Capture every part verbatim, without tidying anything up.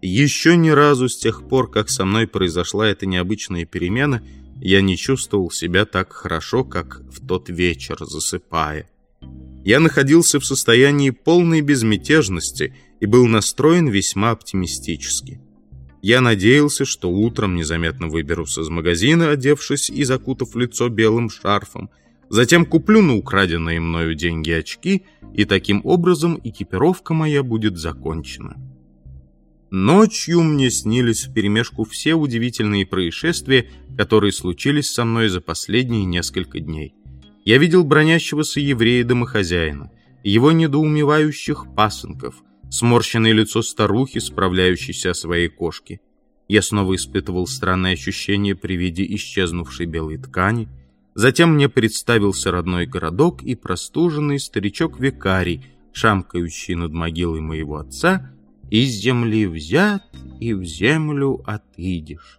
Еще ни разу с тех пор, как со мной произошла эта необычная перемена, я не чувствовал себя так хорошо, как в тот вечер, засыпая. Я находился в состоянии полной безмятежности и был настроен весьма оптимистически. Я надеялся, что утром незаметно выберусь из магазина, одевшись и закутав лицо белым шарфом, затем куплю на украденные мною деньги очки, и таким образом экипировка моя будет закончена. Ночью мне снились вперемешку все удивительные происшествия, которые случились со мной за последние несколько дней. Я видел бронящегося еврея-домохозяина, его недоумевающих пасынков, сморщенное лицо старухи, справляющейся о своей кошке. Я снова испытывал странное ощущение при виде исчезнувшей белой ткани. Затем мне представился родной городок и простуженный старичок-викарий, шамкающий над могилой моего отца: «Из земли взят, и в землю отыдешь».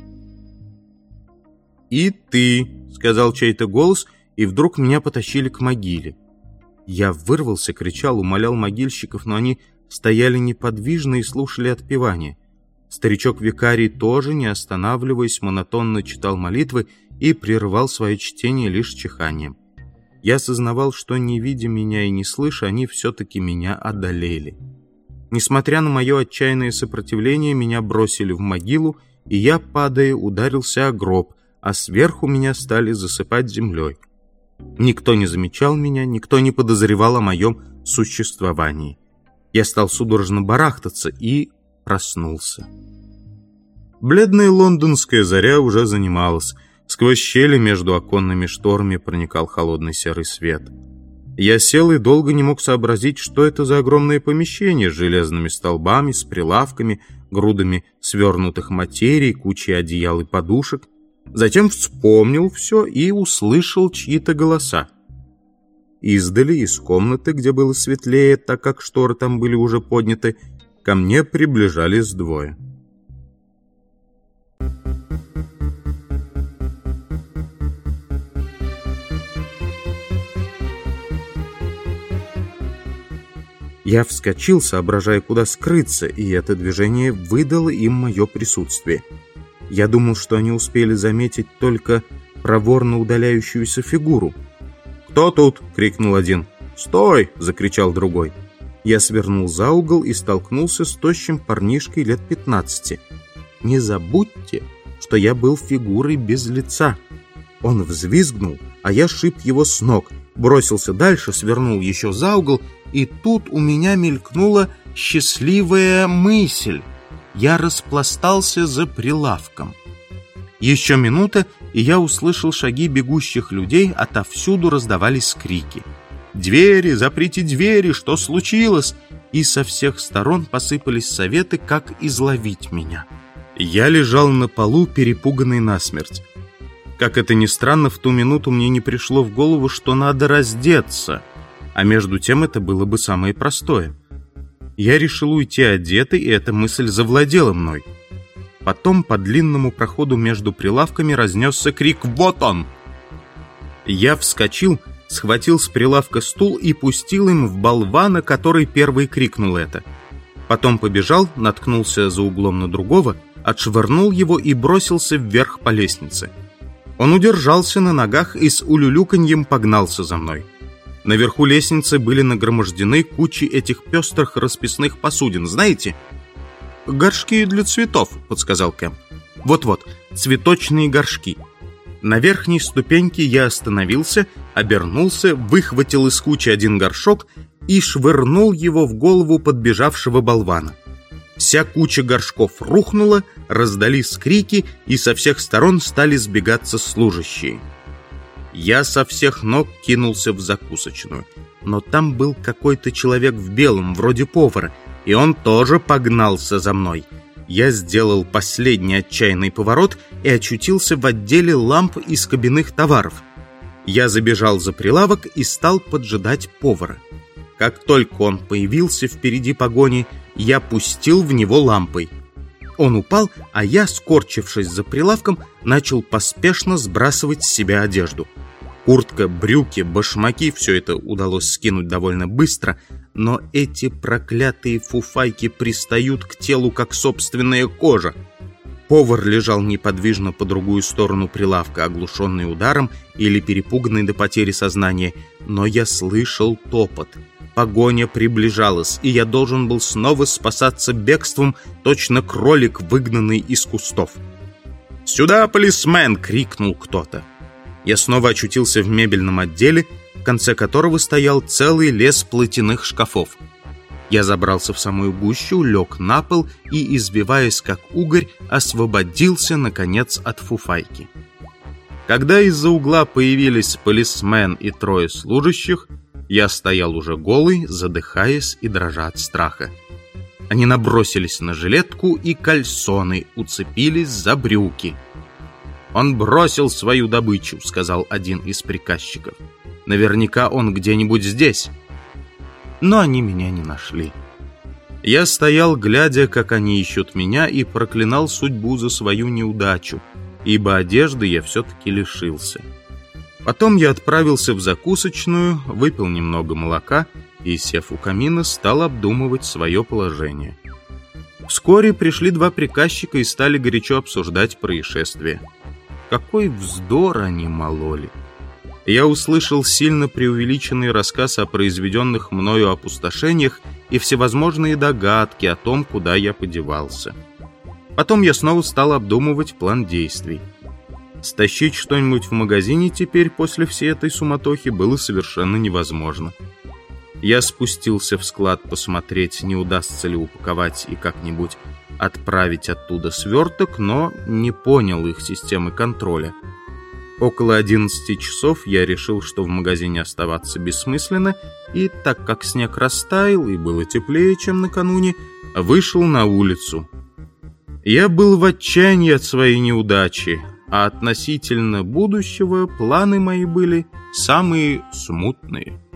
«И ты», — сказал чей-то голос, и вдруг меня потащили к могиле. Я вырвался, кричал, умолял могильщиков, но они стояли неподвижно и слушали отпевание. Старичок-викарий тоже, не останавливаясь, монотонно читал молитвы и прерывал свое чтение лишь чиханием. Я осознавал, что, не видя меня и не слыша, они все-таки меня одолели. Несмотря на мое отчаянное сопротивление, меня бросили в могилу, и я, падая, ударился о гроб, а сверху меня стали засыпать землей. Никто не замечал меня, никто не подозревал о моем существовании. Я стал судорожно барахтаться и проснулся. Бледная лондонская заря уже занималась. Сквозь щели между оконными шторами проникал холодный серый свет. Я сел и долго не мог сообразить, что это за огромное помещение с железными столбами, с прилавками, грудами свернутых материй, кучей одеял и подушек. Затем вспомнил все и услышал чьи-то голоса. Издали, из комнаты, где было светлее, так как шторы там были уже подняты, ко мне приближались двое. Я вскочил, соображая, куда скрыться, и это движение выдало им мое присутствие. Я думал, что они успели заметить только проворно удаляющуюся фигуру. «Кто тут?» — крикнул один. «Стой!» — закричал другой. Я свернул за угол и столкнулся с тощим парнишкой лет пятнадцати. Не забудьте, что я был фигурой без лица. Он взвизгнул, а я шиб его с ног, бросился дальше, свернул еще за угол, и тут у меня мелькнула счастливая мысль. Я распластался за прилавком. Еще минута, и я услышал шаги бегущих людей, отовсюду раздавались крики. «Двери! Заприте двери! Что случилось?» И со всех сторон посыпались советы, как изловить меня. Я лежал на полу, перепуганный насмерть. Как это ни странно, в ту минуту мне не пришло в голову, что надо раздеться, а между тем это было бы самое простое. Я решил уйти одетый, и эта мысль завладела мной. Потом по длинному проходу между прилавками разнесся крик «Вот он!». Я вскочил, схватил с прилавка стул и пустил им в болвана, который первый крикнул это. Потом побежал, наткнулся за углом на другого, отшвырнул его и бросился вверх по лестнице. Он удержался на ногах и с улюлюканьем погнался за мной. Наверху лестницы были нагромождены кучи этих пестрых расписных посудин, знаете? «Горшки для цветов», — подсказал Кэмп. «Вот-вот, цветочные горшки». На верхней ступеньке я остановился, обернулся, выхватил из кучи один горшок и швырнул его в голову подбежавшего болвана. Вся куча горшков рухнула, раздались крики, и со всех сторон стали сбегаться служащие. Я со всех ног кинулся в закусочную, но там был какой-то человек в белом, вроде повара, и он тоже погнался за мной. Я сделал последний отчаянный поворот и очутился в отделе ламп и скобяных товаров. Я забежал за прилавок и стал поджидать повара. Как только он появился впереди погони, я пустил в него лампой. Он упал, а я, скорчившись за прилавком, начал поспешно сбрасывать с себя одежду. Куртка, брюки, башмаки — все это удалось скинуть довольно быстро, но эти проклятые фуфайки пристают к телу, как собственная кожа. Повар лежал неподвижно по другую сторону прилавка, оглушенный ударом или перепуганный до потери сознания, но я слышал топот. Погоня приближалась, и я должен был снова спасаться бегством, точно кролик, выгнанный из кустов. «Сюда, полисмен!» — крикнул кто-то. Я снова очутился в мебельном отделе, в конце которого стоял целый лес платяных шкафов. Я забрался в самую гущу, лег на пол и, извиваясь как угорь, освободился, наконец, от фуфайки. Когда из-за угла появились полисмен и трое служащих, я стоял уже голый, задыхаясь и дрожа от страха. Они набросились на жилетку и кальсоны, уцепились за брюки. «Он бросил свою добычу», — сказал один из приказчиков. «Наверняка он где-нибудь здесь». Но они меня не нашли. Я стоял, глядя, как они ищут меня, и проклинал судьбу за свою неудачу, ибо одежды я все-таки лишился. Потом я отправился в закусочную, выпил немного молока и, сев у камина, стал обдумывать свое положение. Вскоре пришли два приказчика и стали горячо обсуждать происшествие. Какой вздор они мололи! Я услышал сильно преувеличенный рассказ о произведенных мною опустошениях и всевозможные догадки о том, куда я подевался. Потом я снова стал обдумывать план действий. Стащить что-нибудь в магазине теперь после всей этой суматохи было совершенно невозможно. Я спустился в склад посмотреть, не удастся ли упаковать и как-нибудь отправить оттуда сверток, но не понял их системы контроля. Около одиннадцати часов я решил, что в магазине оставаться бессмысленно, и, так как снег растаял и было теплее, чем накануне, вышел на улицу. Я был в отчаянии от своей неудачи, а относительно будущего планы мои были самые смутные.